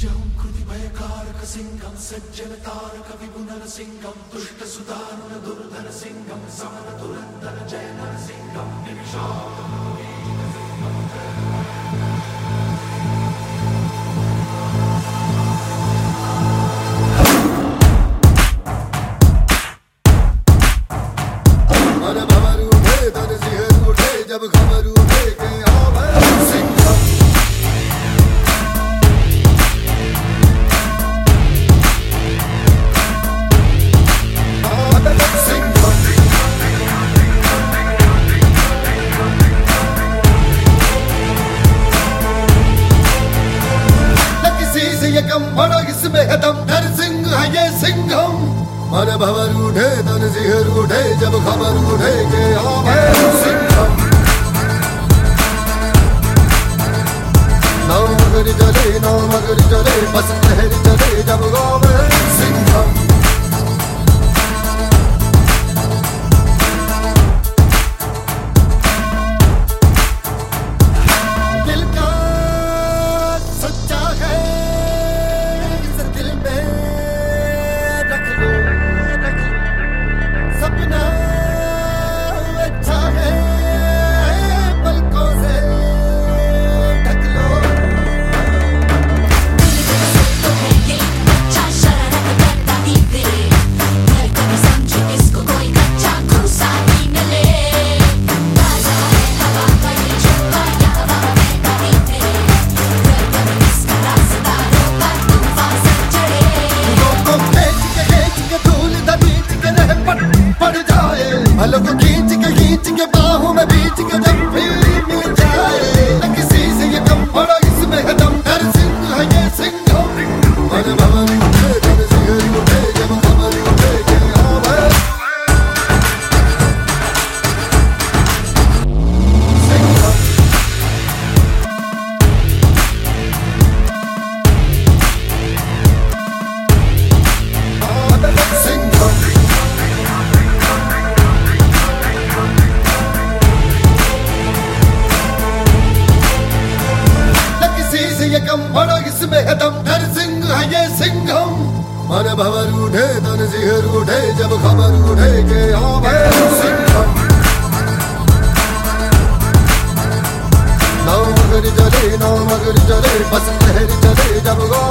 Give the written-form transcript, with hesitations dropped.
बीजं कृति भयकारक सिंहं सज्जन तारक विपुनर सिंहं दुष्ट सुदारुण दुर्धर सिंहं समर दुरंधर जय नर सिंहं निमिषार्थ जब खबर उठे के आवे सिंघम किसी से ये कम बड़ा इसमें है दम नर सिंह है ये सिंघम मन भवर उठे तन सिहर उठे जब खबर उठे के आवे सिंघम नाव मगर चले बस लहर चले जब गावे सिंघम दिल का सच्चा है इस दिल में रख लो सपना अच्छा है पलकों से को खींच के बाहों में बीच के जब भी मिल जाए किसी से ये कम बड़ा इसमें है दम नर सिंह है ये सिंघम मन भवन उठे तन सिहर उठे जब खबर उठे के आवे सिंघम सिंघम ये कम बड़ा इसमें है दम नर सिंह है ये सिंघम मन भवर उठे तन सिहर उठे जब खबर उठे के आवे सिंघम नाव मगर चले बस लहर चले जब